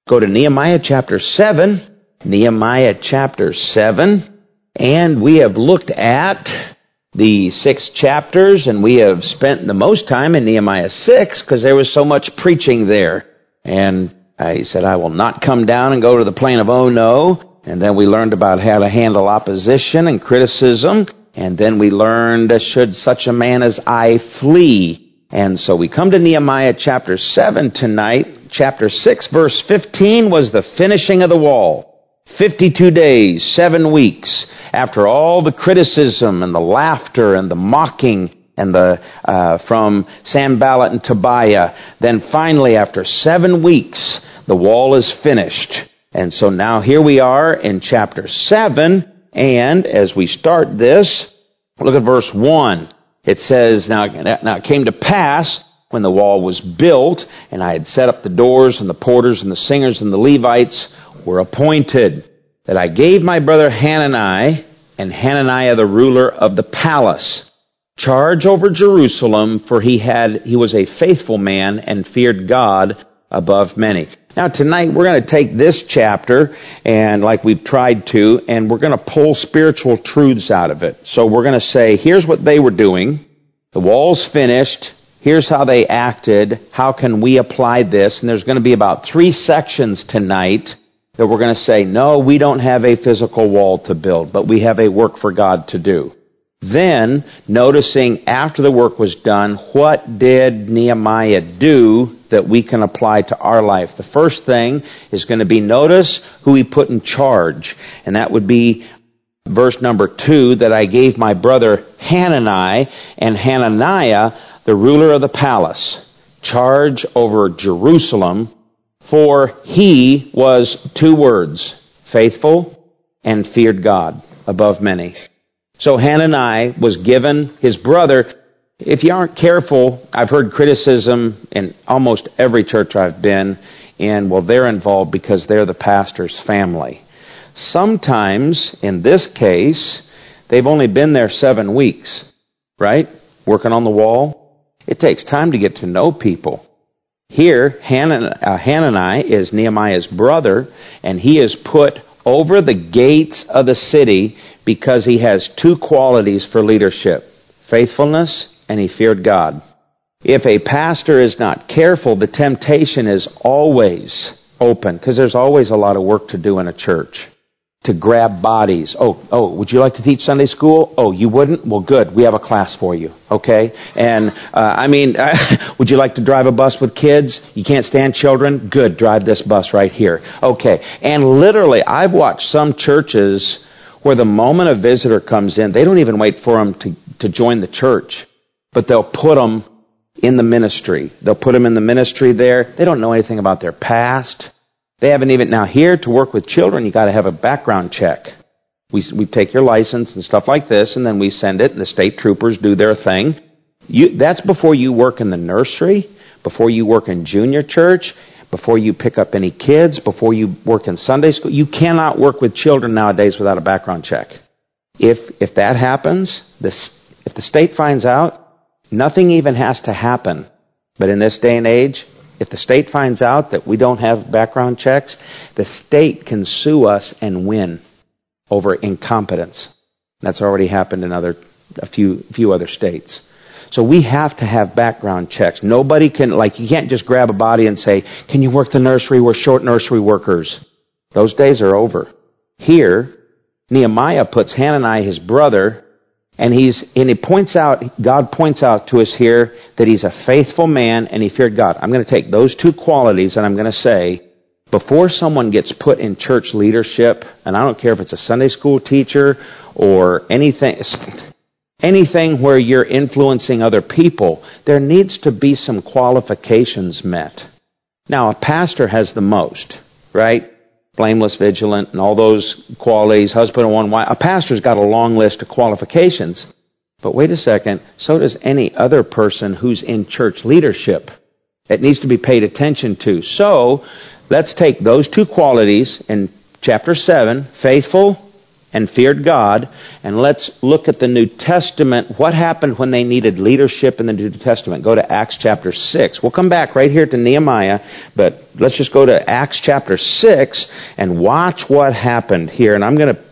Go to Nehemiah chapter 7. Nehemiah chapter 7. And we have looked at the 6 chapters, and we have spent the most time in Nehemiah 6 because there was so much preaching there. And he said, I will not come down and go to the plain of Ono. And then we learned about how to handle opposition and criticism. And then we learned, should such a man as I flee? And so we come to Nehemiah chapter 7 tonight. Chapter 6, verse 15 was the finishing of the wall. 52 days, 7 weeks, after all the criticism and the laughter and the mocking and from Sanballat and Tobiah, then finally after 7 weeks, the wall is finished. And so now here we are in chapter 7, and as we start this, look at verse 1. It says, Now it came to pass, when the wall was built, and I had set up the doors and the porters and the singers and the Levites were appointed, that I gave my brother Hanani and Hananiah the ruler of the palace charge over Jerusalem, for he was a faithful man and feared God above many. Now tonight we're going to take this chapter, and like we've tried to, and we're going to pull spiritual truths out of it. So we're going to say, here's what they were doing. The wall's finished. Here's how they acted. How can we apply this? And there's going to be about 3 sections tonight that we're going to say, no, we don't have a physical wall to build, but we have a work for God to do. Then, noticing after the work was done, what did Nehemiah do that we can apply to our life? The first thing is going to be, notice who he put in charge. And that would be verse number 2, that I gave my brother Hanani and Hananiah, the ruler of the palace, charge over Jerusalem, for he was 2 words, faithful and feared God above many. So Hanani was given his brother. If you aren't careful, I've heard criticism in almost every church I've been in, well, they're involved because they're the pastor's family. Sometimes, in this case, they've only been there 7 weeks, right? Working on the wall. It takes time to get to know people. Here, Hanani is Nehemiah's brother, and he is put over the gates of the city because he has 2 qualities for leadership: faithfulness, and he feared God. If a pastor is not careful, the temptation is always open, because there's always a lot of work to do in a church. To grab bodies. Oh, would you like to teach Sunday school? Oh, you wouldn't? Well, good. We have a class for you. Okay? And, would you like to drive a bus with kids? You can't stand children? Good. Drive this bus right here. Okay. And literally, I've watched some churches where the moment a visitor comes in, they don't even wait for them to join the church, but they'll put them in the ministry. They'll put them in the ministry there. They don't know anything about their past. They haven't even, now here to work with children, you got to have a background check. We take your license and stuff like this, and then we send it, and the state troopers do their thing. That's before you work in the nursery, before you work in junior church, before you pick up any kids, before you work in Sunday school. You cannot work with children nowadays without a background check. If that happens, if the state finds out, nothing even has to happen. But in this day and age, if the state finds out that we don't have background checks, the state can sue us and win over incompetence. That's already happened in a few other states. So we have to have background checks. Nobody can, you can't just grab a body and say, can you work the nursery? We're short nursery workers. Those days are over. Here, Nehemiah puts Hanani, his brother, and God points out to us here that he's a faithful man and he feared God. I'm going to take those 2 qualities and I'm going to say, before someone gets put in church leadership, and I don't care if it's a Sunday school teacher or anything where you're influencing other people, there needs to be some qualifications met. Now, a pastor has the most, right? Blameless, vigilant, and all those qualities, husband and one wife. A pastor's got a long list of qualifications. But wait a second, so does any other person who's in church leadership. It needs to be paid attention to. So, let's take those 2 qualities in chapter 7, faithful and feared God. And let's look at the New Testament. What happened when they needed leadership in the New Testament? Go to Acts chapter 6. We'll come back right here to Nehemiah, but let's just go to Acts chapter 6 and watch what happened here. And I'm going to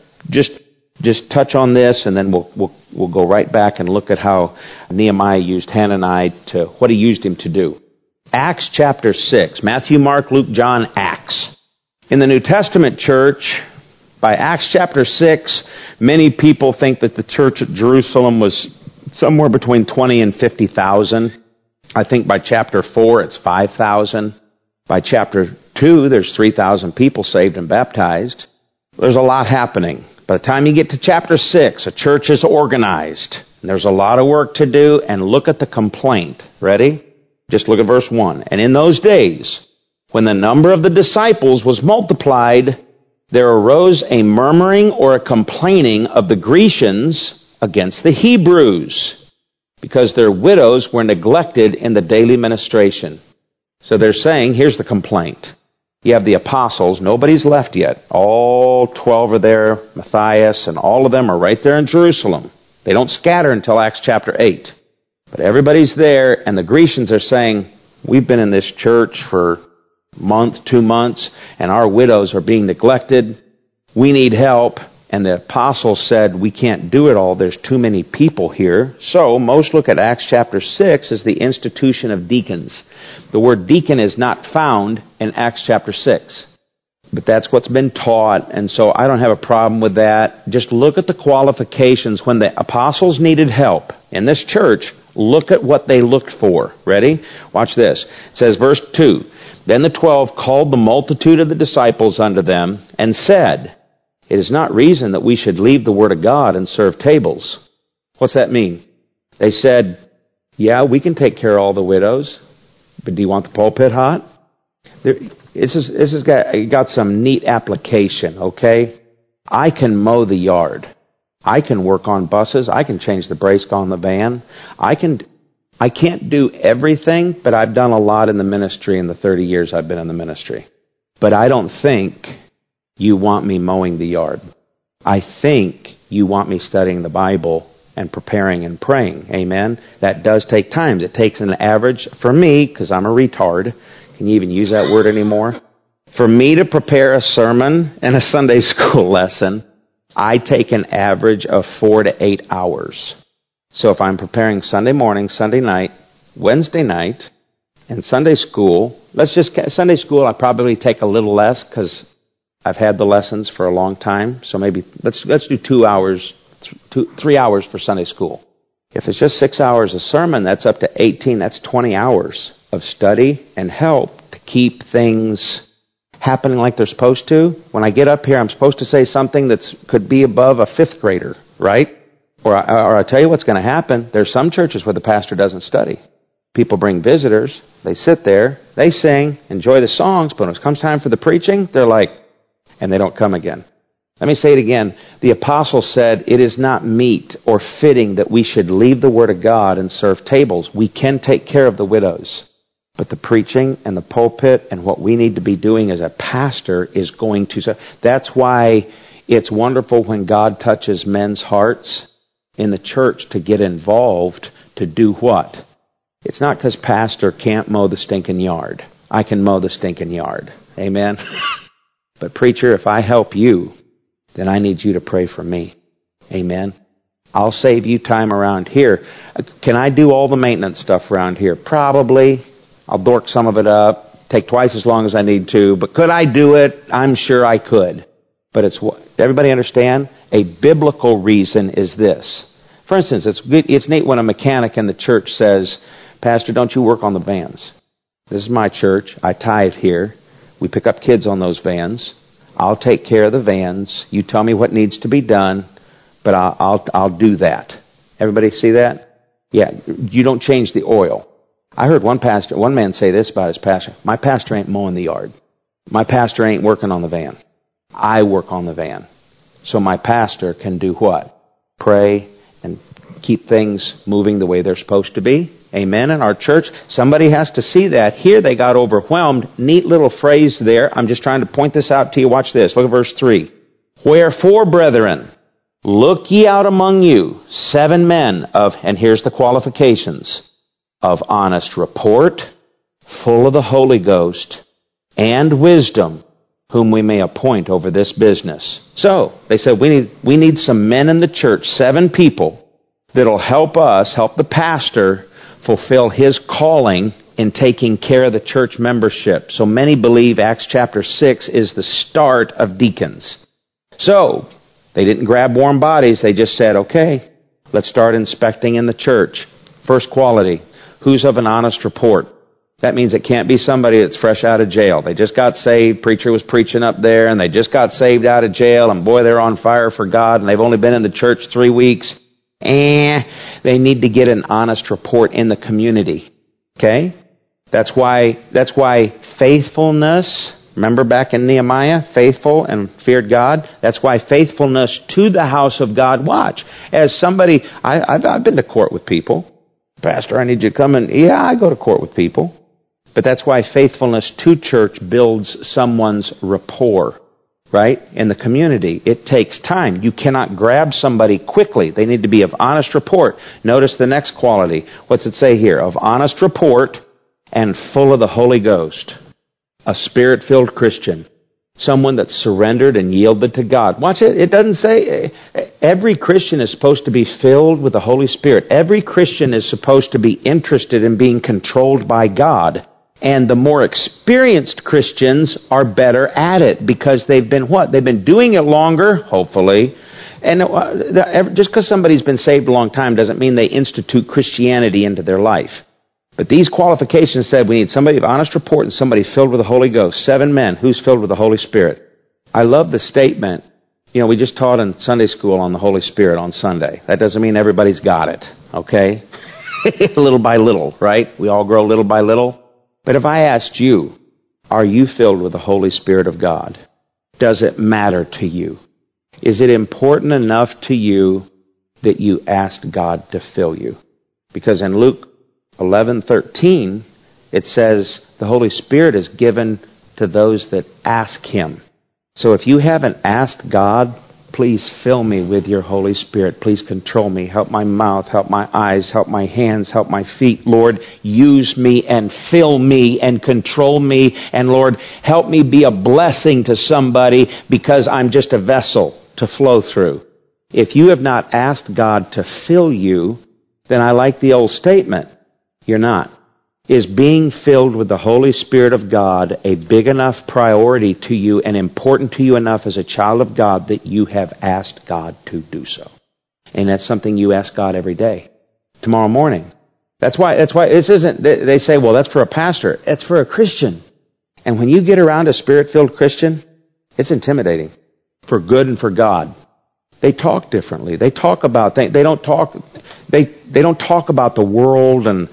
just touch on this, and then we'll go right back and look at how Nehemiah used Hanani to what he used him to do. Acts chapter 6. Matthew, Mark, Luke, John, Acts. In the New Testament church, by Acts chapter 6, many people think that the church at Jerusalem was somewhere between 20 and 50,000. I think by chapter 4, it's 5,000. By chapter 2, there's 3,000 people saved and baptized. There's a lot happening. By the time you get to chapter 6, a church is organized. And there's a lot of work to do, and look at the complaint. Ready? Just look at verse 1. And in those days, when the number of the disciples was multiplied, there arose a murmuring or a complaining of the Grecians against the Hebrews, because their widows were neglected in the daily ministration. So they're saying, here's the complaint. You have the apostles, nobody's left yet. All 12 are there, Matthias, and all of them are right there in Jerusalem. They don't scatter until Acts chapter 8. But everybody's there, and the Grecians are saying, we've been in this church for a month, 2 months, and our widows are being neglected. We need help. And the apostles said, we can't do it all. There's too many people here. So most look at Acts chapter 6 as the institution of deacons. The word deacon is not found in Acts chapter 6. But that's what's been taught, and so I don't have a problem with that. Just look at the qualifications. When the apostles needed help in this church, look at what they looked for. Ready? Watch this. It says, verse 2, Then the 12 called the multitude of the disciples unto them, and said, It is not reason that we should leave the word of God and serve tables. What's that mean? They said, yeah, we can take care of all the widows, but do you want the pulpit hot? This has got some neat application, okay? I can mow the yard. I can work on buses. I can change the brake on the van. I can't do everything, but I've done a lot in the ministry in the 30 years I've been in the ministry. But I don't think you want me mowing the yard. I think you want me studying the Bible and preparing and praying. Amen? That does take time. It takes an average, for me, because I'm a retard. Can you even use that word anymore? For me to prepare a sermon and a Sunday school lesson, I take an average of 4 to 8 hours. So if I'm preparing Sunday morning, Sunday night, Wednesday night, and Sunday school, Sunday school I probably take a little less because I've had the lessons for a long time. So maybe let's do 2 hours, 3 hours for Sunday school. If it's just 6 hours a sermon, that's up to 18, that's 20 hours of study and help to keep things happening like they're supposed to. When I get up here, I'm supposed to say something that could be above a 5th grader, right? Or I'll tell you what's going to happen. There's some churches where the pastor doesn't study. People bring visitors. They sit there. They sing, enjoy the songs, but when it comes time for the preaching, they're like, and they don't come again. Let me say it again. The apostle said, it is not meet or fitting that we should leave the word of God and serve tables. We can take care of the widows. But the preaching and the pulpit and what we need to be doing as a pastor is going to... That's why it's wonderful when God touches men's hearts in the church to get involved to do what? It's not because pastor can't mow the stinking yard. I can mow the stinking yard. Amen? But preacher, if I help you, then I need you to pray for me. Amen? I'll save you time around here. Can I do all the maintenance stuff around here? Probably. I'll dork some of it up, take twice as long as I need to. But could I do it? I'm sure I could. But everybody understand? A biblical reason is this. For instance, it's neat when a mechanic in the church says, Pastor, don't you work on the vans? This is my church. I tithe here. We pick up kids on those vans. I'll take care of the vans. You tell me what needs to be done, but I'll do that. Everybody see that? Yeah, you don't change the oil. I heard one man say this about his pastor. My pastor ain't mowing the yard. My pastor ain't working on the van. I work on the van. So my pastor can do what? Pray and keep things moving the way they're supposed to be. Amen. In our church, somebody has to see that. Here they got overwhelmed. Neat little phrase there. I'm just trying to point this out to you. Watch this. Look at verse 3. Wherefore, brethren, Look ye out among you 7 men of, and here's the qualifications, of honest report, full of the Holy Ghost, and wisdom, whom we may appoint over this business. So, they said, we need some men in the church, 7 people, that'll help us, help the pastor, fulfill his calling in taking care of the church membership. So many believe Acts chapter 6 is the start of deacons. So, they didn't grab warm bodies, they just said, okay, let's start inspecting in the church. First quality, who's of an honest report? That means it can't be somebody that's fresh out of jail. They just got saved, preacher was preaching up there, and they just got saved out of jail, and boy, they're on fire for God, and they've only been in the church 3 weeks. They need to get an honest report in the community. Okay? That's why faithfulness, remember back in Nehemiah, faithful and feared God? That's why faithfulness to the house of God, watch. As somebody, I've been to court with people. Pastor, I need you to come in. Yeah, I go to court with people. But that's why faithfulness to church builds someone's rapport, right? In the community. It takes time. You cannot grab somebody quickly. They need to be of honest report. Notice the next quality. What's it say here? Of honest report and full of the Holy Ghost. A Spirit-filled Christian. Someone that's surrendered and yielded to God. Watch it. It doesn't say every Christian is supposed to be filled with the Holy Spirit. Every Christian is supposed to be interested in being controlled by God. And the more experienced Christians are better at it because they've been what? They've been doing it longer, hopefully. And just because somebody's been saved a long time doesn't mean they institute Christianity into their life. But these qualifications said we need somebody of honest report and somebody filled with the Holy Ghost. 7 men. Who's filled with the Holy Spirit? I love the statement. You know, we just taught in Sunday school on the Holy Spirit on Sunday. That doesn't mean everybody's got it, okay? Little by little, right? We all grow little by little. But if I asked you, are you filled with the Holy Spirit of God? Does it matter to you? Is it important enough to you that you asked God to fill you? Because in Luke 11:13, it says the Holy Spirit is given to those that ask Him. So if you haven't asked God, please fill me with your Holy Spirit. Please control me. Help my mouth, help my eyes, help my hands, help my feet. Lord, use me and fill me and control me. And Lord, help me be a blessing to somebody because I'm just a vessel to flow through. If you have not asked God to fill you, then I like the old statement. You're not. Is being filled with the Holy Spirit of God a big enough priority to you and important to you enough as a child of God that you have asked God to do so? And that's something you ask God every day. Tomorrow morning. That's why this isn't, they say, well, that's for a pastor. It's for a Christian. And when you get around a Spirit-filled Christian, it's intimidating. For good and for God. They talk differently. They talk about things. They don't talk about the world, and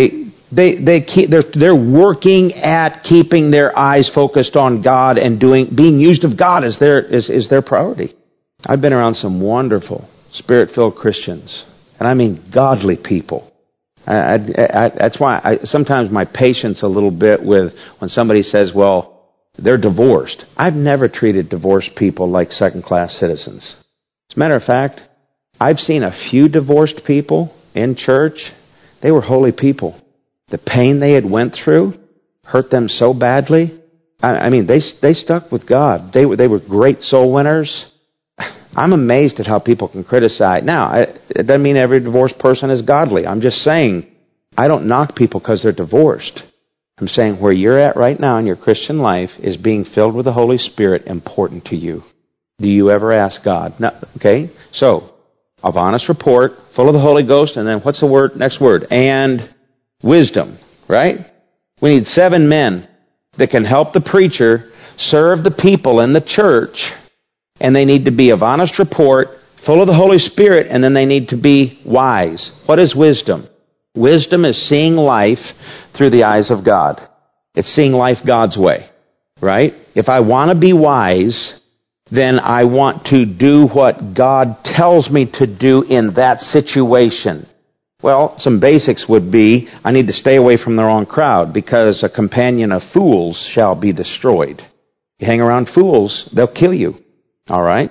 they're working at keeping their eyes focused on God and being used of God is their priority. I've been around some wonderful Spirit-filled Christians, and I mean godly people. That's why sometimes my patience a little bit with when somebody says, well, they're divorced. I've never treated divorced people like second-class citizens. As a matter of fact, I've seen a few divorced people in church. They were holy people. The pain they had went through hurt them so badly. I mean, they stuck with God. They were great soul winners. I'm amazed at how people can criticize. Now, it doesn't mean every divorced person is godly. I'm just saying, I don't knock people because they're divorced. I'm saying where you're at right now in your Christian life is being filled with the Holy Spirit important to you. Do you ever ask God? No, okay, so, of honest report, full of the Holy Ghost, and then what's the word? Next word. And wisdom, right? We need 7 men that can help the preacher serve the people in the church, and they need to be of honest report, full of the Holy Spirit, and then they need to be wise. What is wisdom? Wisdom is seeing life through the eyes of God. It's seeing life God's way, right? If I want to be wise, then I want to do what God tells me to do in that situation. Well, some basics would be, I need to stay away from the wrong crowd because a companion of fools shall be destroyed. You hang around fools, they'll kill you. All right?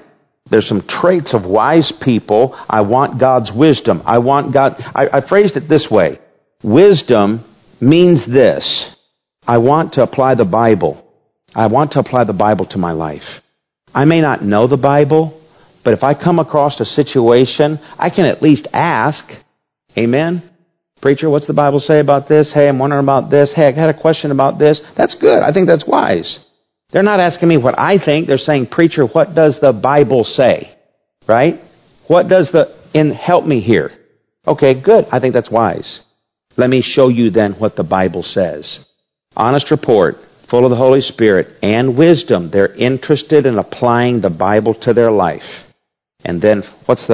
There's some traits of wise people. I want God's wisdom. I phrased it this way. Wisdom means this. I want to apply the Bible. I want to apply the Bible to my life. I may not know the Bible, but if I come across a situation, I can at least ask. Amen? Preacher, what's the Bible say about this? Hey, I'm wondering about this. Hey, I got a question about this. That's good. I think that's wise. They're not asking me what I think. They're saying, preacher, what does the Bible say? Right? Help me here. Okay, good. I think that's wise. Let me show you then what the Bible says. Honest report, full of the Holy Spirit and wisdom. They're interested in applying the Bible to their life. And then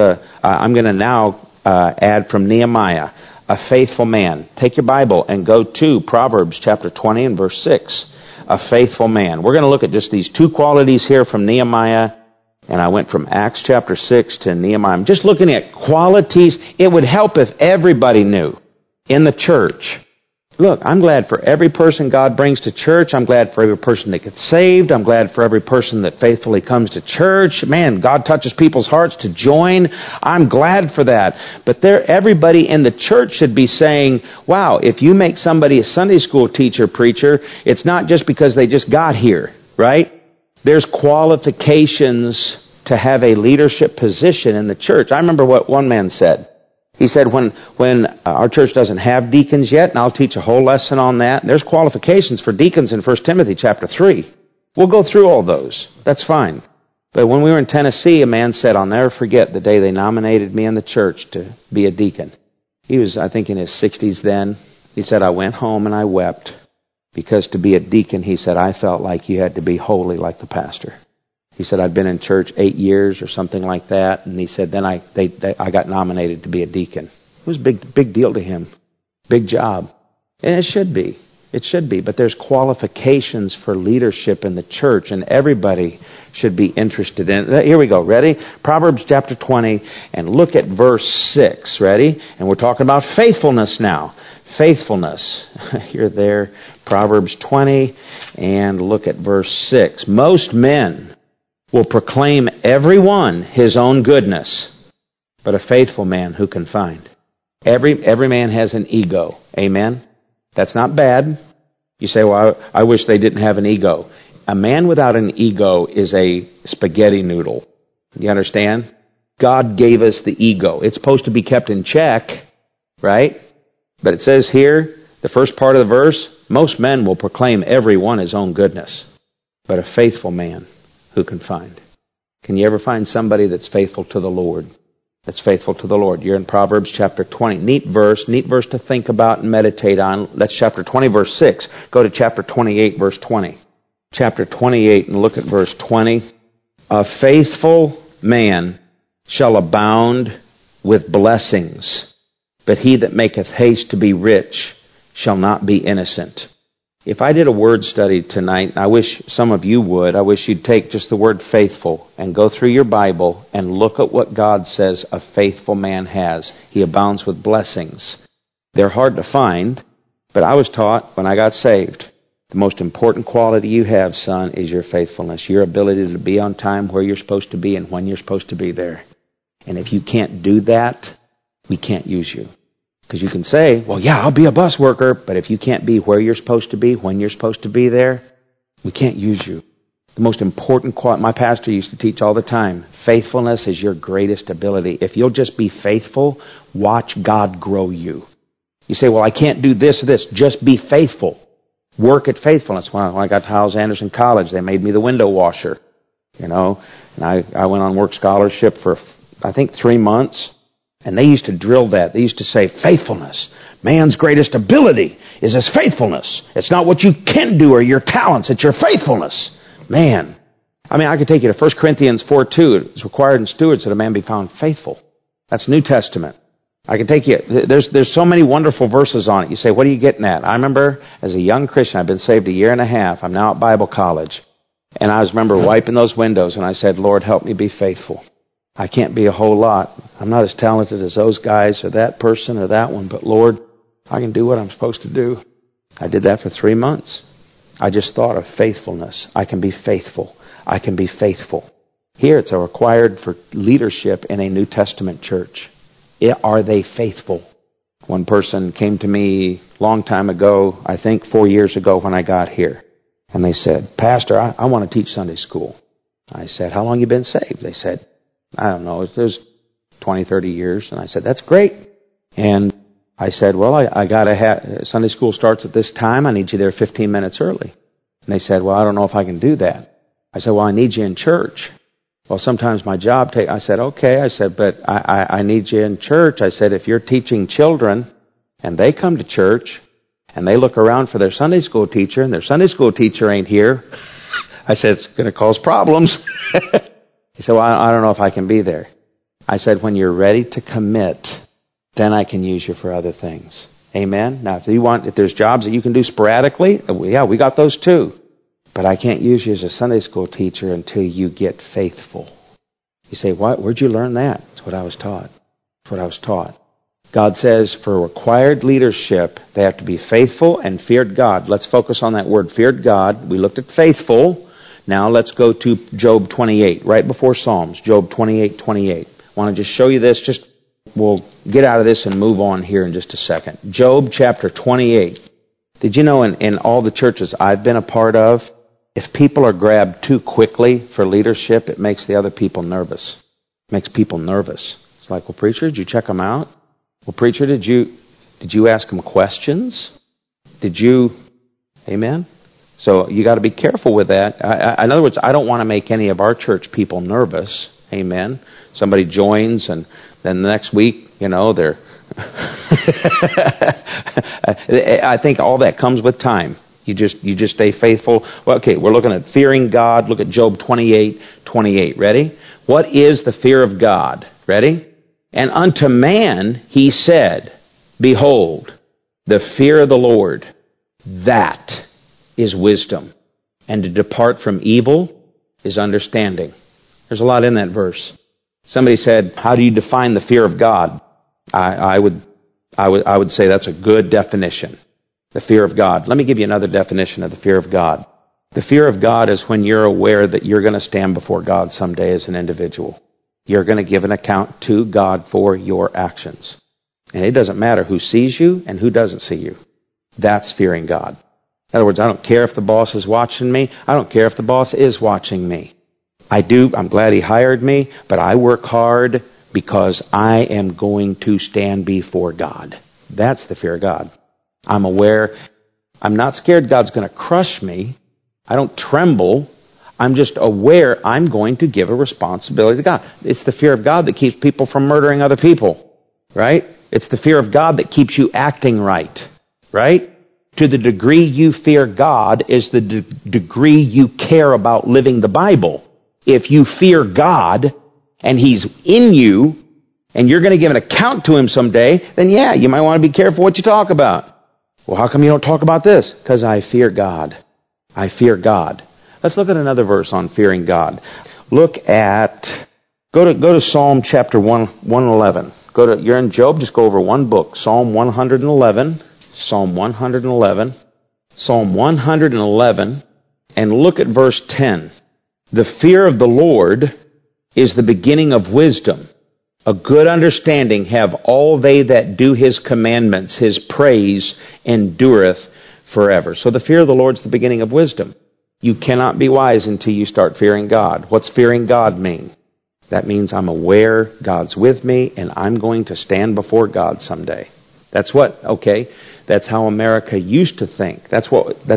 I'm going to now add from Nehemiah, a faithful man. Take your Bible and go to Proverbs chapter 20 and verse 6. A faithful man. We're going to look at just these two qualities here from Nehemiah. And I went from Acts chapter 6 to Nehemiah. I'm just looking at qualities. It would help if everybody knew in the church. Look, I'm glad for every person God brings to church. I'm glad for every person that gets saved. I'm glad for every person that faithfully comes to church. Man, God touches people's hearts to join. I'm glad for that. But everybody in the church should be saying, wow, if you make somebody a Sunday school teacher, preacher, it's not just because they just got here, right? There's qualifications to have a leadership position in the church. I remember what one man said. He said, when our church doesn't have deacons yet, and I'll teach a whole lesson on that, there's qualifications for deacons in 1 Timothy chapter 3. We'll go through all those. That's fine. But when we were in Tennessee, a man said, I'll never forget the day they nominated me in the church to be a deacon. He was, I think, in his 60s then. He said, I went home and I wept because to be a deacon, he said, I felt like you had to be holy like the pastor. He said, I'd been in church 8 years or something like that. And he said, then I got nominated to be a deacon. It was a big deal to him. Big job. And it should be. It should be. But there's qualifications for leadership in the church. And everybody should be interested in it. Here we go. Ready? Proverbs chapter 20. And look at verse 6. Ready? And we're talking about faithfulness now. Faithfulness. You're there. Proverbs 20. And look at verse 6. Most men will proclaim every one his own goodness, but a faithful man who can find? Every man has an ego. Amen? That's not bad. You say, well, I wish they didn't have an ego. A man without an ego is a spaghetti noodle. You understand? God gave us the ego. It's supposed to be kept in check, right? But it says here, the first part of the verse, most men will proclaim every one his own goodness, but a faithful man who can find? Can you ever find somebody that's faithful to the Lord? That's faithful to the Lord. You're in Proverbs chapter 20. Neat verse to think about and meditate on. That's chapter 20, verse 6. Go to chapter 28, verse 20. Chapter 28 and look at verse 20. A faithful man shall abound with blessings, but he that maketh haste to be rich shall not be innocent. If I did a word study tonight, I wish some of you would, I wish you'd take just the word faithful and go through your Bible and look at what God says a faithful man has. He abounds with blessings. They're hard to find, but I was taught when I got saved, the most important quality you have, son, is your faithfulness, your ability to be on time where you're supposed to be and when you're supposed to be there. And if you can't do that, we can't use you. Because you can say, well, yeah, I'll be a bus worker, but if you can't be where you're supposed to be, when you're supposed to be there, we can't use you. The most important quality, my pastor used to teach all the time, faithfulness is your greatest ability. If you'll just be faithful, watch God grow you. You say, well, I can't do this or this. Just be faithful. Work at faithfulness. When I got to Hyles Anderson College, they made me the window washer. And I went on work scholarship for, I think, 3 months. And they used to drill that. They used to say, faithfulness. Man's greatest ability is his faithfulness. It's not what you can do or your talents. It's your faithfulness. Man. I could take you to 1 Corinthians 4:2. It's required in stewards that a man be found faithful. That's New Testament. I can take you. There's so many wonderful verses on it. You say, what are you getting at? I remember as a young Christian, I've been saved 1.5 years. I'm now at Bible college. And I remember wiping those windows and I said, Lord, help me be faithful. I can't be a whole lot. I'm not as talented as those guys or that person or that one, but Lord, I can do what I'm supposed to do. I did that for 3 months. I just thought of faithfulness. I can be faithful. I can be faithful. Here it's a required for leadership in a New Testament church. Are they faithful? One person came to me a long time ago, I think 4 years ago when I got here. And they said, Pastor, I want to teach Sunday school. I said, how long you been saved? They said, I don't know, it was 20, 30 years. And I said, that's great. And I said, well, I got to have, Sunday school starts at this time. I need you there 15 minutes early. And they said, well, I don't know if I can do that. I said, well, I need you in church. Well, sometimes my job I said, okay. I said, but I need you in church. I said, if you're teaching children and they come to church and they look around for their Sunday school teacher and their Sunday school teacher ain't here, I said, it's going to cause problems. He said, well, I don't know if I can be there. I said, when you're ready to commit, then I can use you for other things. Amen? Now, if there's jobs that you can do sporadically, yeah, we got those too. But I can't use you as a Sunday school teacher until you get faithful. You say, what? Where'd you learn that? That's what I was taught. That's what I was taught. God says for required leadership, they have to be faithful and feared God. Let's focus on that word, feared God. We looked at faithful. Now let's go to Job 28, right before Psalms, Job 28:28. I want to just show you this. We'll get out of this and move on here in just a second. Job chapter 28. Did you know in all the churches I've been a part of, if people are grabbed too quickly for leadership, it makes the other people nervous. It makes people nervous. It's like, well, preacher, did you check them out? Well, preacher, did you ask them questions? Amen? So you got to be careful with that. In other words, I don't want to make any of our church people nervous. Amen? Somebody joins and then the next week, they're... I think all that comes with time. You just stay faithful. Well, okay, we're looking at fearing God. Look at Job 28:28. Ready? What is the fear of God? Ready? And unto man he said, behold, the fear of the Lord, that is wisdom. And to depart from evil is understanding. There's a lot in that verse. Somebody said, how do you define the fear of God? I would say that's a good definition. The fear of God. Let me give you another definition of the fear of God. The fear of God is when you're aware that you're going to stand before God someday as an individual. You're going to give an account to God for your actions. And it doesn't matter who sees you and who doesn't see you. That's fearing God. In other words, I don't care if the boss is watching me. I don't care if the boss is watching me. I'm glad he hired me, but I work hard because I am going to stand before God. That's the fear of God. I'm aware. I'm not scared God's going to crush me. I don't tremble. I'm just aware I'm going to give a responsibility to God. It's the fear of God that keeps people from murdering other people. Right? It's the fear of God that keeps you acting right. Right? To the degree you fear God is the degree you care about living the Bible. If you fear God and He's in you and you're going to give an account to Him someday, then yeah, you might want to be careful what you talk about. Well, how come you don't talk about this? Because I fear God. I fear God. Let's look at another verse on fearing God. Go to Psalm chapter 111. You're in Job, just go over one book. Psalm 111. Psalm 111. Psalm 111. And look at verse 10. The fear of the Lord is the beginning of wisdom. A good understanding have all they that do His commandments. His praise endureth forever. So the fear of the Lord is the beginning of wisdom. You cannot be wise until you start fearing God. What's fearing God mean? That means I'm aware God's with me and I'm going to stand before God someday. That's how America used to think. That's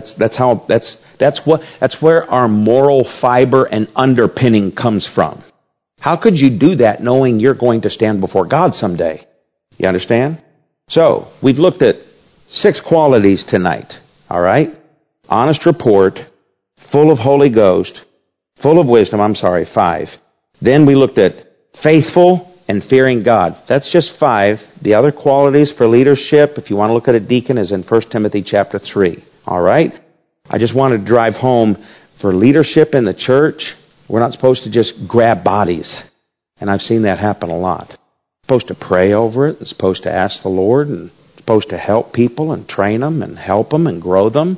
where our moral fiber and underpinning comes from. How could you do that knowing you're going to stand before God someday? You understand? So, we've looked at 6 qualities tonight. All right? Honest report, full of Holy Ghost, full of wisdom, 5. Then we looked at faithful and fearing God. That's just 5. The other qualities for leadership, if you want to look at a deacon, is in 1 Timothy chapter 3. All right? I just want to drive home for leadership in the church. We're not supposed to just grab bodies. And I've seen that happen a lot. We're supposed to pray over it. We're supposed to ask the Lord and supposed to help people and train them and help them and grow them.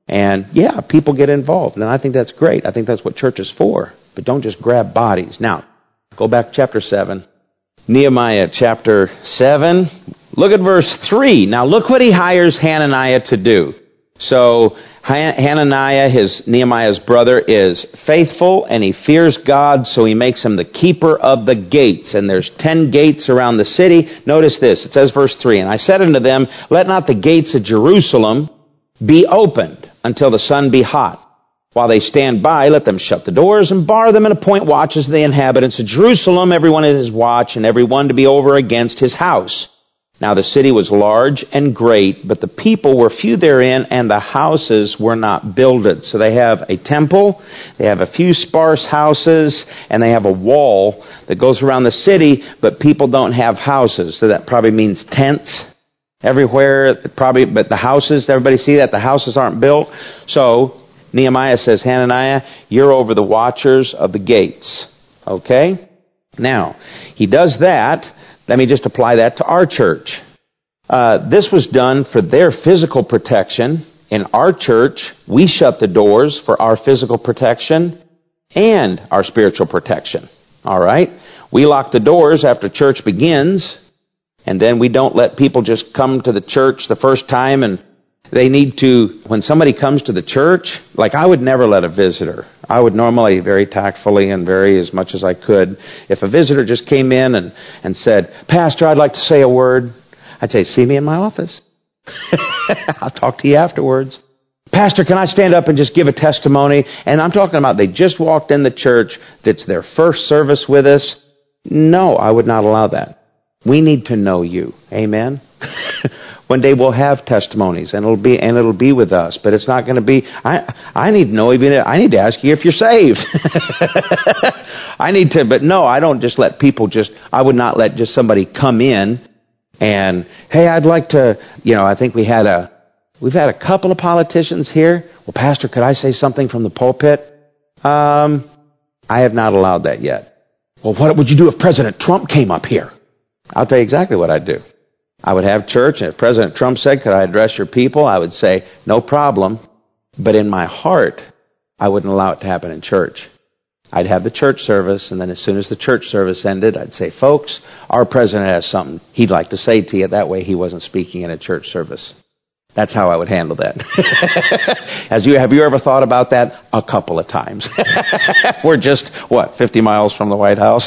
And yeah, people get involved. And I think that's great. I think that's what church is for. But don't just grab bodies. Now, go back to chapter 7. Nehemiah chapter 7. Look at verse 3. Now look what he hires Hananiah to do. So Hananiah, Nehemiah's brother, is faithful and he fears God, so he makes him the keeper of the gates. And there's 10 gates around the city. Notice this. It says verse 3, "And I said unto them, let not the gates of Jerusalem be opened until the sun be hot. While they stand by, let them shut the doors and bar them and appoint watches to the inhabitants of Jerusalem, everyone at his watch, and everyone to be over against his house. Now the city was large and great, but the people were few therein, and the houses were not builded." So they have a temple, they have a few sparse houses, and they have a wall that goes around the city, but people don't have houses. So that probably means tents everywhere, probably, but the houses, everybody see that? The houses aren't built. So Nehemiah says, Hananiah, you're over the watchers of the gates. Okay? Now, he does that. Let me just apply that to our church. This was done for their physical protection. In our church, we shut the doors for our physical protection and our spiritual protection. All right? We lock the doors after church begins, and then we don't let people just come to the church the first time, and they need to, when somebody comes to the church, like I would never let a visitor. I would normally very tactfully and very as much as I could. If a visitor just came in and said, "Pastor, I'd like to say a word," I'd say, "See me in my office." I'll talk to you afterwards. "Pastor, can I stand up and just give a testimony?" And I'm talking about they just walked in the church. That's their first service with us. No, I would not allow that. We need to know you. Amen? One day we'll have testimonies, and it'll be with us, but it's not going to be. I need to know. I need to ask you if you're saved. I need to, but no, I don't just let people I would not let just somebody come in and, "Hey, I'd like to." I think we've had a couple of politicians here. "Well, Pastor, could I say something from the pulpit?" I have not allowed that yet. "Well, what would you do if President Trump came up here?" I'll tell you exactly what I'd do. I would have church, and if President Trump said, "Could I address your people?" I would say, "No problem." But in my heart, I wouldn't allow it to happen in church. I'd have the church service, and then as soon as the church service ended, I'd say, "Folks, our president has something he'd like to say to you." That way he wasn't speaking in a church service. That's how I would handle that. Have you ever thought about that? A couple of times. We're just, 50 miles from the White House?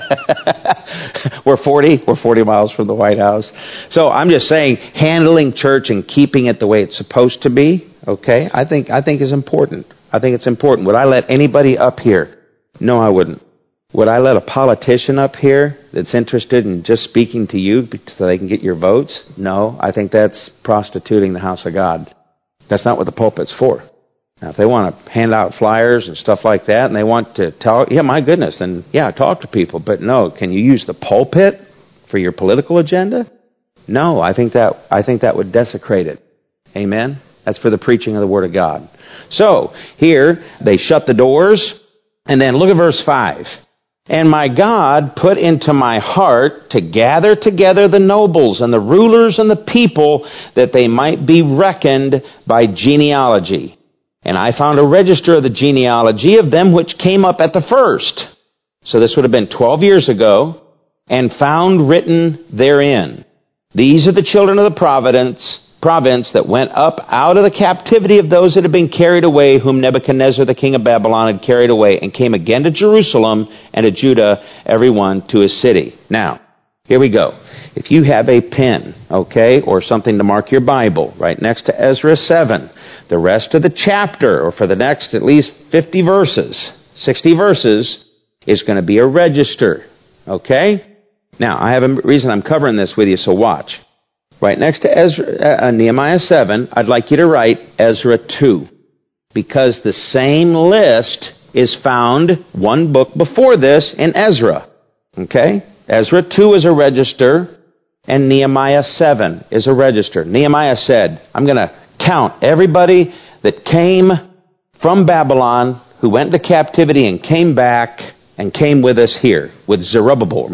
We're 40 miles from the White House. So I'm just saying, handling church and keeping it the way it's supposed to be, okay, I think is important. I think it's important. Would I let anybody up here? No, I wouldn't. Would I let a politician up here that's interested in just speaking to you so they can get your votes? No, I think that's prostituting the house of God. That's not what the pulpit's for. Now, if they want to hand out flyers and stuff like that, and they want to talk, yeah, my goodness, then yeah, talk to people. But no, can you use the pulpit for your political agenda? No, I think that would desecrate it. Amen? That's for the preaching of the Word of God. So, here, they shut the doors, and then look at verse 5. "And my God put into my heart to gather together the nobles and the rulers and the people, that they might be reckoned by genealogy. And I found a register of the genealogy of them which came up at the first." So this would have been 12 years ago. "And found written therein, these are the children of the province that went up out of the captivity of those that had been carried away, whom Nebuchadnezzar the king of Babylon had carried away, and came again to Jerusalem and to Judah, every one to his city." Now, here we go. If you have a pen, okay, or something to mark your Bible, right next to Ezra 7, the rest of the chapter, or for the next at least 50 verses, 60 verses, is going to be a register, okay? Now, I have a reason I'm covering this with you, so watch. Right next to Nehemiah 7, I'd like you to write Ezra 2. Because the same list is found one book before this in Ezra. Okay? Ezra 2 is a register, and Nehemiah 7 is a register. Nehemiah said, "I'm going to count everybody that came from Babylon, who went into captivity and came back and came with us here, with Zerubbabel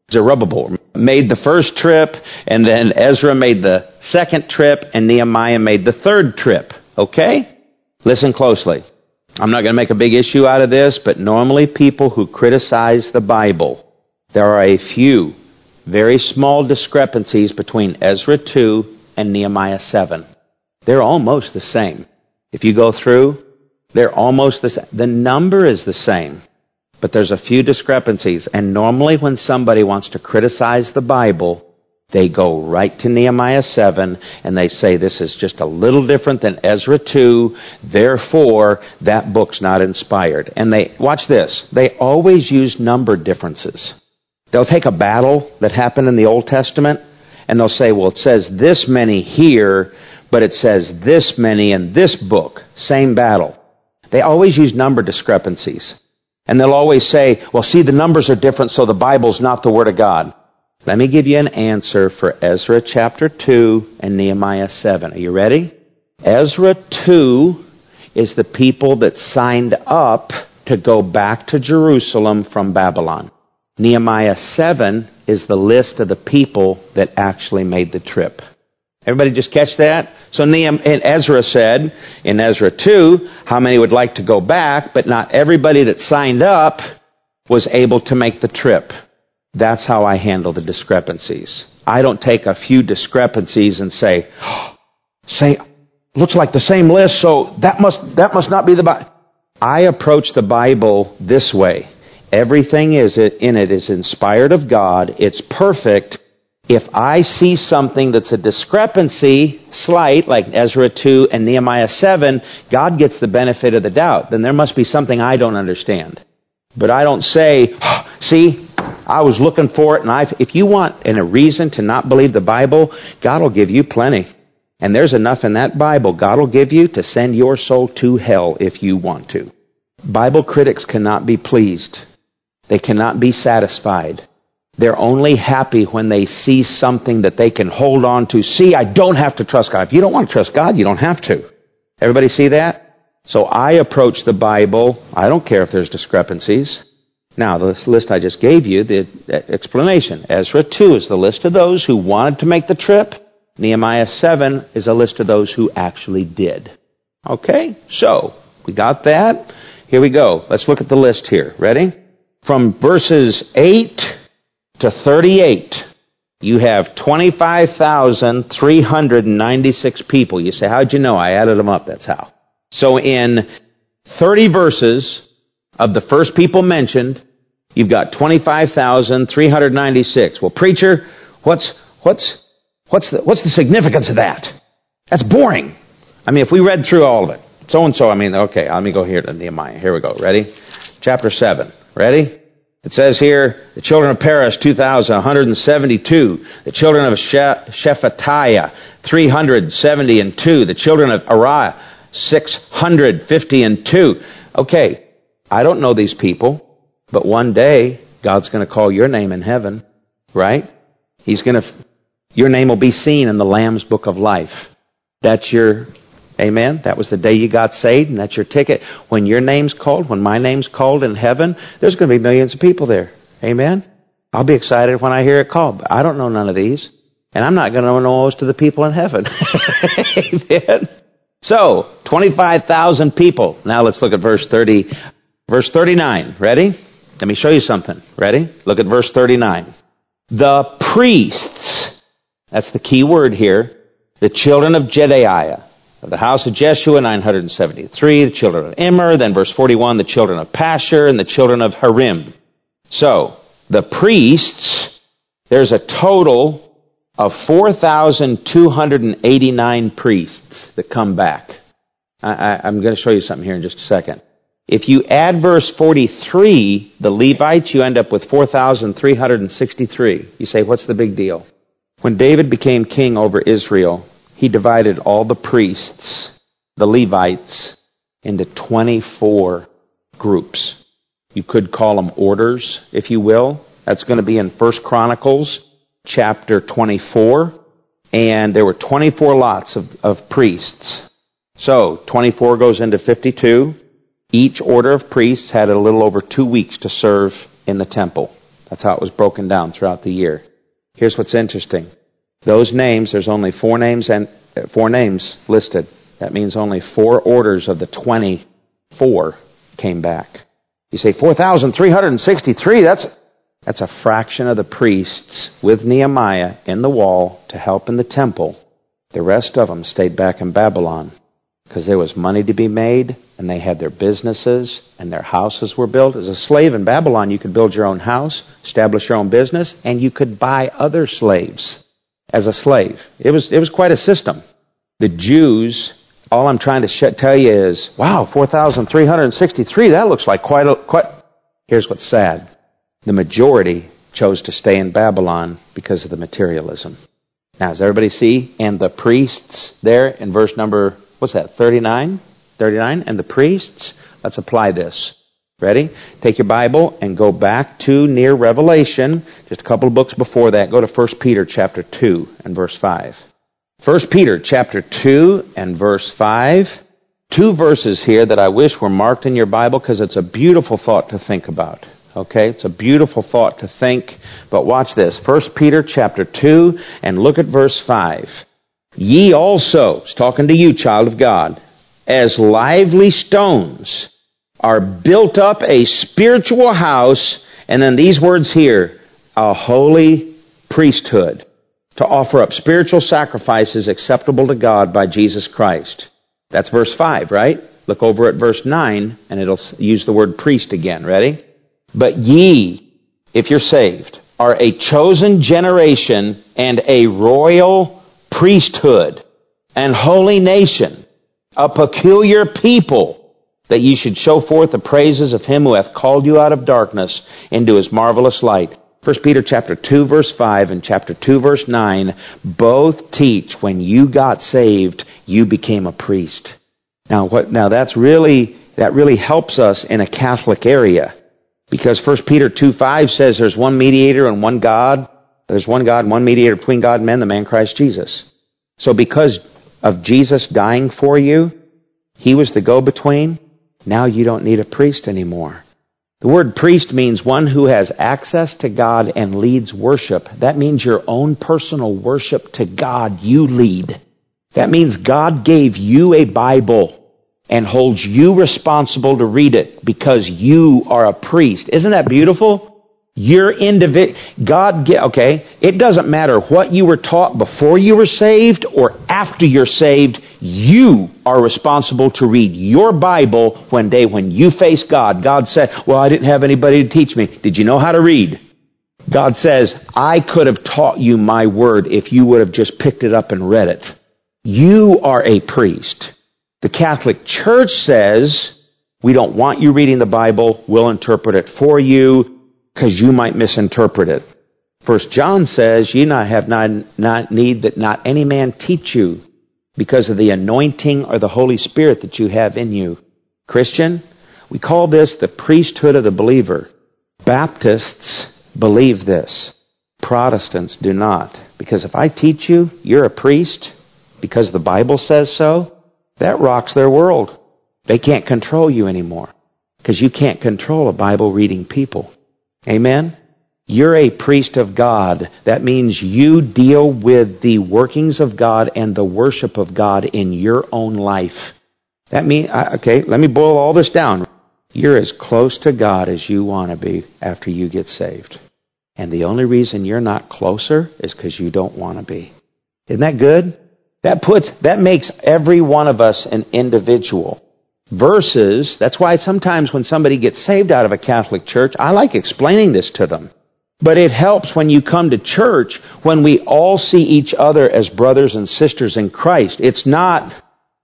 made the first trip, and then Ezra made the second trip, and Nehemiah made the third trip. Okay? Listen closely. I'm not going to make a big issue out of this, but normally people who criticize the Bible, there are a few very small discrepancies between Ezra 2 and Nehemiah 7. They're almost the same. If you go through, they're almost the same. The number is the same, but there's a few discrepancies. And normally when somebody wants to criticize the Bible, they go right to Nehemiah 7 and they say this is just a little different than Ezra 2, therefore that book's not inspired. And they, watch this, they always use number differences. They'll take a battle that happened in the Old Testament and they'll say, well, it says this many here, but it says this many in this book. Same battle. They always use number discrepancies. And they'll always say, well, see, the numbers are different, so the Bible's not the Word of God. Let me give you an answer for Ezra chapter 2 and Nehemiah 7. Are you ready? Ezra 2 is the people that signed up to go back to Jerusalem from Babylon. Nehemiah 7 is the list of the people that actually made the trip. Everybody just catch that? So Ezra said in Ezra 2, how many would like to go back, but not everybody that signed up was able to make the trip. That's how I handle the discrepancies. I don't take a few discrepancies and say, looks like the same list, so that must not be the Bible. I approach the Bible this way. Everything in it is inspired of God. It's perfect. If I see something that's a discrepancy, slight, like Ezra 2 and Nehemiah 7, God gets the benefit of the doubt. Then there must be something I don't understand. But I don't say, see, I was looking for it, and if you want a reason to not believe the Bible, God will give you plenty. And there's enough in that Bible God will give you to send your soul to hell if you want to. Bible critics cannot be pleased. They cannot be satisfied. They're only happy when they see something that they can hold on to. See, I don't have to trust God. If you don't want to trust God, you don't have to. Everybody see that? So I approach the Bible. I don't care if there's discrepancies. Now, this list I just gave you, the explanation. Ezra 2 is the list of those who wanted to make the trip. Nehemiah 7 is a list of those who actually did. Okay? So, we got that. Here we go. Let's look at the list here. Ready? From verses 8 to 38, you have 25,396 people. You say, how'd you know? I added them up. That's how. So in 30 verses of the first people mentioned, you've got 25,396. Well, preacher, what's the significance of that? That's boring. I mean, if we read through all of it, so-and-so, okay, let me go here to Nehemiah. Here we go. Ready? Chapter 7. Ready? It says here, the children of Paris, 2,172. The children of Shephatiah, 372. The children of Ariah, 652. Okay, I don't know these people, but one day, God's going to call your name in heaven, right? Your name will be seen in the Lamb's Book of Life. That's your, amen? That was the day you got saved, and that's your ticket. When your name's called, when my name's called in heaven, there's going to be millions of people there. Amen? I'll be excited when I hear it called. But I don't know none of these. And I'm not going to know most of the people in heaven. Amen? So, 25,000 people. Now let's look at verse 39. Ready? Let me show you something. Ready? Look at verse 39. The priests, that's the key word here, the children of Jedaiah, of the house of Jeshua, 973, the children of Immer, then verse 41, the children of Pashur, and the children of Harim. So, the priests, there's a total of 4,289 priests that come back. I'm going to show you something here in just a second. If you add verse 43, the Levites, you end up with 4,363. You say, what's the big deal? When David became king over Israel, he divided all the priests, the Levites, into 24 groups. You could call them orders, if you will. That's going to be in 1 Chronicles chapter 24. And there were 24 lots of priests. So, 24 goes into 52. Each order of priests had a little over 2 weeks to serve in the temple. That's how it was broken down throughout the year. Here's what's interesting. Those names, there's only four names listed. That means only 4 orders of the 24 came back. You say 4,363, that's a fraction of the priests with Nehemiah in the wall to help in the temple. The rest of them stayed back in Babylon because there was money to be made, and they had their businesses, and their houses were built. As a slave in Babylon, you could build your own house, establish your own business, and you could buy other slaves as a slave. It was quite a system. The Jews, all I'm trying to tell you is, wow, 4,363, that looks like quite. Here's what's sad. The majority chose to stay in Babylon because of the materialism. Now, does everybody see? And the priests there in verse number, what's that, 39? 39, and the priests. Let's apply this. Ready? Take your Bible and go back to near Revelation, just a couple of books before that. Go to 1 Peter chapter 2 and verse 5. 1 Peter chapter 2 and verse 5. 2 verses here that I wish were marked in your Bible because it's a beautiful thought to think about. Okay? It's a beautiful thought to think. But watch this. 1 Peter chapter 2 and look at verse 5. Ye also, it's talking to you, child of God, as lively stones are built up a spiritual house, and then these words here, a holy priesthood, to offer up spiritual sacrifices acceptable to God by Jesus Christ. That's verse 5, right? Look over at verse 9, and it'll use the word priest again. Ready? But ye, if you're saved, are a chosen generation and a royal priesthood and holy nation, a peculiar people, that ye should show forth the praises of him who hath called you out of darkness into his marvelous light. 1 Peter chapter 2 verse 5 and chapter 2 verse 9 both teach when you got saved, you became a priest. Now that really helps us in a Catholic area, because 1 Peter 2:5 says there's one mediator and one God. There's one God and one mediator between God and men, the man Christ Jesus. So because of Jesus dying for you, he was the go-between. Now you don't need a priest anymore. The word priest means one who has access to God and leads worship. That means your own personal worship to God you lead. That means God gave you a Bible and holds you responsible to read it because you are a priest. Isn't that beautiful? You're it doesn't matter what you were taught before you were saved or after you're saved. You are responsible to read your Bible one day when you face God. God said, well, I didn't have anybody to teach me. Did you know how to read? God says, I could have taught you my word if you would have just picked it up and read it. You are a priest. The Catholic Church says, we don't want you reading the Bible. We'll interpret it for you, because you might misinterpret it. 1 John says, ye have not need that not any man teach you, because of the anointing or the Holy Spirit that you have in you. Christian, we call this the priesthood of the believer. Baptists believe this. Protestants do not. Because if I teach you, you're a priest, because the Bible says so, that rocks their world. They can't control you anymore, because you can't control a Bible-reading people. Amen? You're a priest of God. That means you deal with the workings of God and the worship of God in your own life. That means, let me boil all this down. You're as close to God as you want to be after you get saved. And the only reason you're not closer is because you don't want to be. Isn't that good? That makes every one of us an individual. Versus, that's why sometimes when somebody gets saved out of a Catholic church, I like explaining this to them. But it helps when you come to church when we all see each other as brothers and sisters in Christ. It's not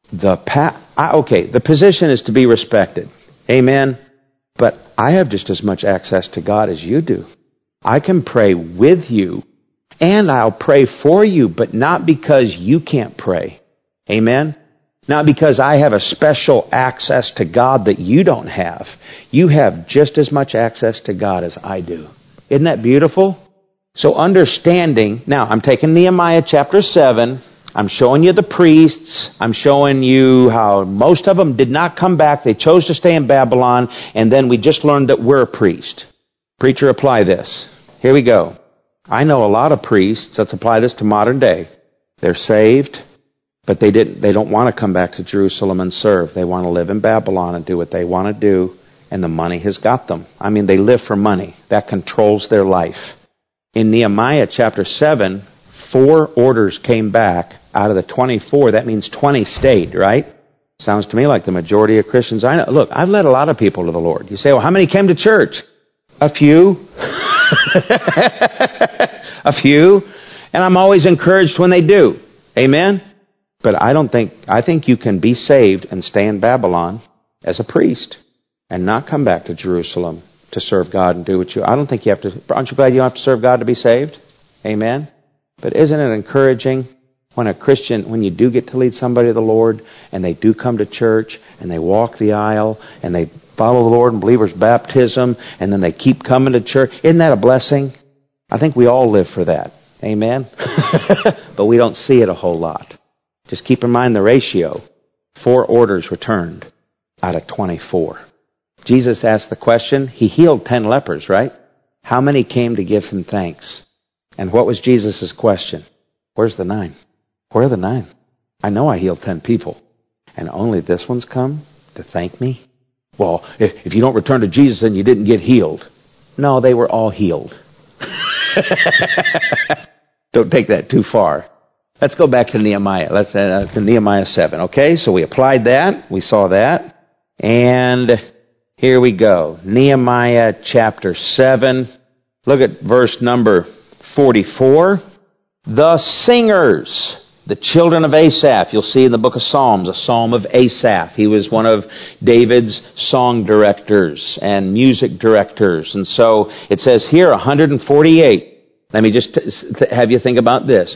the position is to be respected. Amen? But I have just as much access to God as you do. I can pray with you, and I'll pray for you, but not because you can't pray. Amen? Not because I have a special access to God that you don't have. You have just as much access to God as I do. Isn't that beautiful? So understanding, now I'm taking Nehemiah chapter 7. I'm showing you the priests. I'm showing you how most of them did not come back. They chose to stay in Babylon. And then we just learned that we're a priest. Preacher, apply this. Here we go. I know a lot of priests. Let's apply this to modern day. They're saved. But they don't want to come back to Jerusalem and serve. They want to live in Babylon and do what they want to do, and the money has got them. I mean, they live for money. That controls their life. In Nehemiah chapter 7, 4 orders came back out of the 24. That means 20 stayed, right? Sounds to me like the majority of Christians I know. Look, I've led a lot of people to the Lord. You say, well, how many came to church? A few. A few. And I'm always encouraged when they do. Amen? But I think you can be saved and stay in Babylon as a priest and not come back to Jerusalem to serve God and do what I don't think you have to. Aren't you glad you don't have to serve God to be saved? Amen? But isn't it encouraging when a Christian, when you do get to lead somebody to the Lord and they do come to church and they walk the aisle and they follow the Lord in believer's baptism and then they keep coming to church? Isn't that a blessing? I think we all live for that. Amen? But we don't see it a whole lot. Just keep in mind the ratio. 4 orders returned out of 24. Jesus asked the question. He healed 10 lepers, right? How many came to give him thanks? And what was Jesus' question? Where's the 9? Where are the 9? I know I healed 10 people. And only this one's come to thank me? Well, if you don't return to Jesus, then you didn't get healed. No, they were all healed. Don't take that too far. Let's go back to Nehemiah. Let's to Nehemiah 7. Okay, so we applied that. We saw that. And here we go. Nehemiah chapter 7. Look at verse number 44. The singers, the children of Asaph. You'll see in the book of Psalms, a psalm of Asaph. He was one of David's song directors and music directors. And so it says here 148. Let me just have you think about this.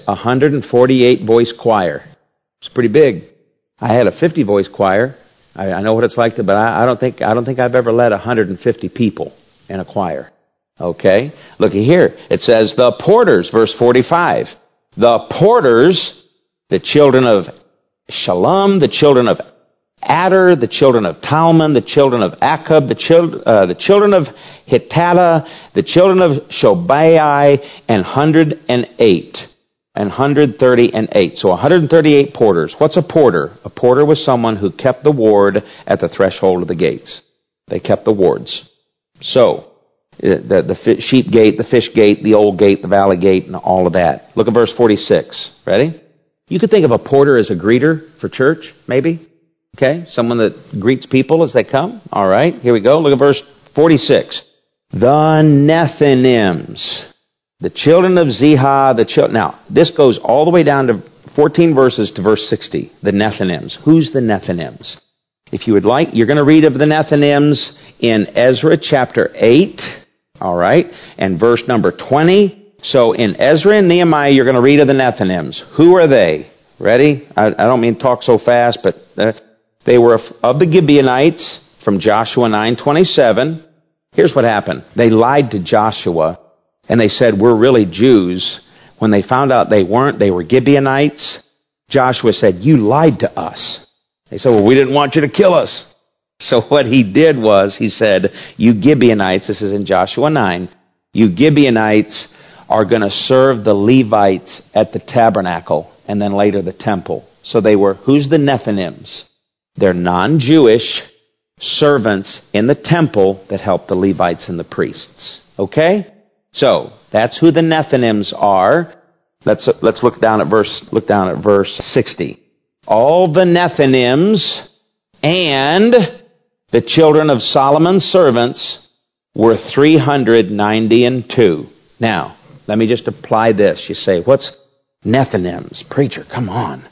148 voice choir. It's pretty big. I had a 50 voice choir. I know what it's like but I don't think I've ever led 150 people in a choir. Okay? Looky here. It says the porters, verse 45. The porters, the children of Shalom, the children of Adar, the children of Talmon, the children of Akub, the children of Hittata, the children of Shobai, and 108, and 138. So 138 porters. What's a porter? A porter was someone who kept the ward at the threshold of the gates. They kept the wards. So, the sheep gate, the fish gate, the old gate, the valley gate, and all of that. Look at verse 46. Ready? You could think of a porter as a greeter for church, maybe. Okay, someone that greets people as they come. All right, here we go. Look at verse 46. The Nethinims, the children of Ziha, Now, this goes all the way down to 14 verses to verse 60. The Nethinims. Who's the Nethinims? If you would like, you're going to read of the Nethinims in Ezra chapter 8. All right, and verse number 20. So in Ezra and Nehemiah, you're going to read of the Nethinims. Who are they? Ready? I don't mean to talk so fast, but they were of the Gibeonites from Joshua 9:27. Here's what happened. They lied to Joshua, and they said, we're really Jews. When they found out they weren't, they were Gibeonites. Joshua said, you lied to us. They said, well, we didn't want you to kill us. So what he did was, he said, you Gibeonites, this is in Joshua 9, you Gibeonites are going to serve the Levites at the tabernacle, and then later the temple. So they were, who's the Nethinims? They're non-Jewish servants in the temple that help the Levites and the priests. Okay? So, that's who the Nethinims are. Let's look down at verse 60. All the Nethinims and the children of Solomon's servants were 392. Now, let me just apply this. You say, what's Nethinims? Preacher, come on.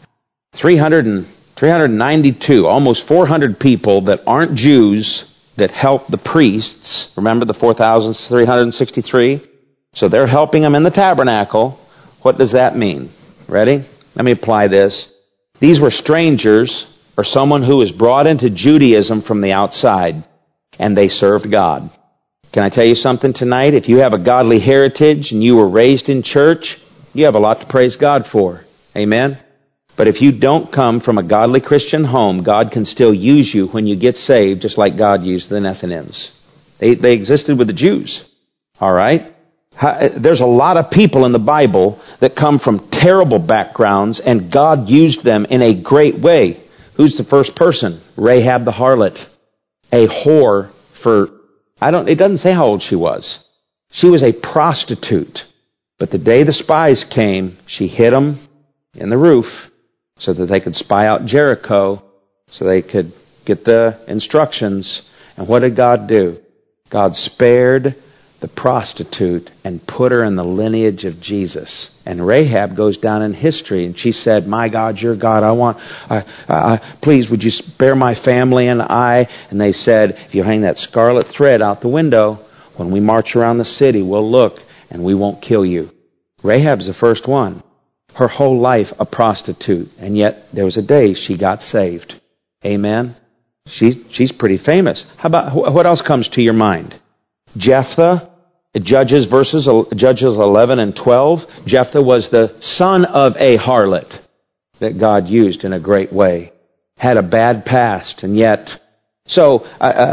392, almost 400 people that aren't Jews that help the priests. Remember the 4,363? So they're helping them in the tabernacle. What does that mean? Ready? Let me apply this. These were strangers or someone who was brought into Judaism from the outside, and they served God. Can I tell you something tonight? If you have a godly heritage and you were raised in church, you have a lot to praise God for. Amen? But if you don't come from a godly Christian home, God can still use you when you get saved, just like God used the Nethinims. They existed with the Jews. All right? There's a lot of people in the Bible that come from terrible backgrounds, and God used them in a great way. Who's the first person? Rahab the harlot. A whore it doesn't say how old she was. She was a prostitute. But the day the spies came, she hid them in the roof so that they could spy out Jericho, so they could get the instructions. And what did God do? God spared the prostitute and put her in the lineage of Jesus. And Rahab goes down in history, and she said, "My God, your God, please, would you spare my family and I?" And they said, "If you hang that scarlet thread out the window, when we march around the city, we'll look, and we won't kill you." Rahab's the first one. Her whole life a prostitute, and yet there was a day she got saved. Amen? She's pretty famous. How about, what else comes to your mind? Jephthah. Judges 11 and 12. Jephthah was the son of a harlot that God used in a great way. Had a bad past, and yet... So,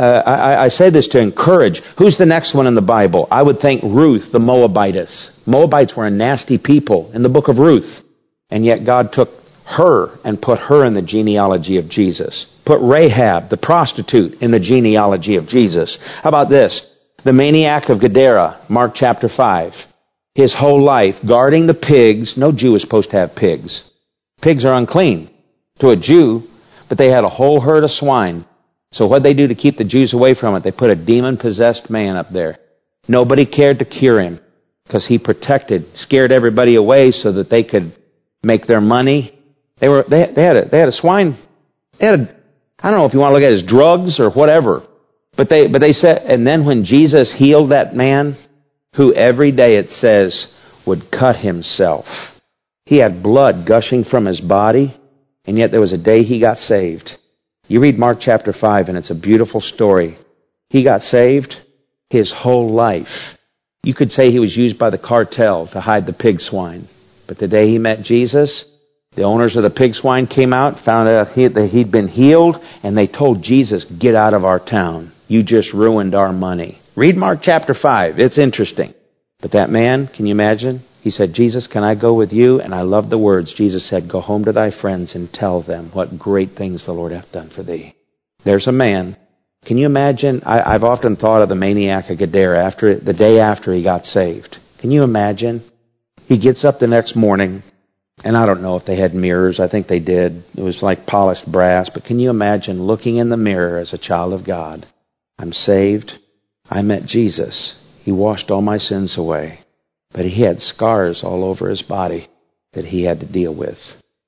I say this to encourage. Who's the next one in the Bible? I would think Ruth, the Moabitess. Moabites were a nasty people in the book of Ruth. And yet God took her and put her in the genealogy of Jesus. Put Rahab, the prostitute, in the genealogy of Jesus. How about this? The maniac of Gadara, Mark chapter 5. His whole life guarding the pigs. No Jew is supposed to have pigs. Pigs are unclean to a Jew, but they had a whole herd of swine. So what they do to keep the Jews away from it, they put a demon-possessed man up there. Nobody cared to cure him because he scared everybody away so that they could make their money. They had a swine. I don't know if you want to look at it as drugs or whatever. But they said, and then when Jesus healed that man, who every day it says would cut himself. He had blood gushing from his body, and yet there was a day he got saved. You read Mark chapter 5, and it's a beautiful story. He got saved his whole life. You could say he was used by the cartel to hide the pig swine. But the day he met Jesus, the owners of the pig swine came out, found out that he'd been healed, and they told Jesus, "Get out of our town. You just ruined our money." Read Mark chapter 5. It's interesting. But that man, can you imagine? He said, "Jesus, can I go with you?" And I love the words. Jesus said, "Go home to thy friends and tell them what great things the Lord hath done for thee." There's a man. Can you imagine? I've often thought of the maniac of Gadara the day after he got saved. Can you imagine? He gets up the next morning, and I don't know if they had mirrors. I think they did. It was like polished brass. But can you imagine looking in the mirror as a child of God? I'm saved. I met Jesus. He washed all my sins away. But he had scars all over his body that he had to deal with.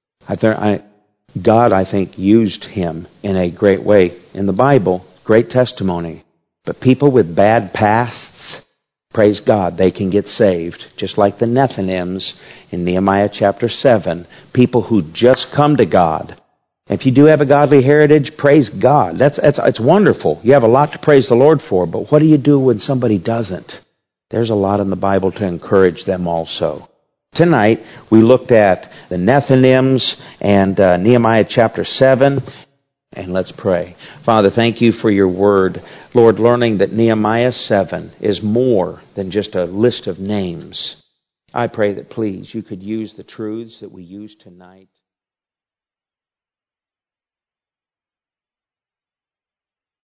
God, I think, used him in a great way. In the Bible, great testimony. But people with bad pasts, praise God, they can get saved. Just like the Nethinims in Nehemiah chapter 7. People who just come to God. If you do have a godly heritage, praise God. It's wonderful. You have a lot to praise the Lord for. But what do you do when somebody doesn't? There's a lot in the Bible to encourage them also. Tonight, we looked at the Nethinims and Nehemiah chapter 7. And let's pray. Father, thank you for your word. Lord, learning that Nehemiah 7 is more than just a list of names. I pray that, please, you could use the truths that we use tonight.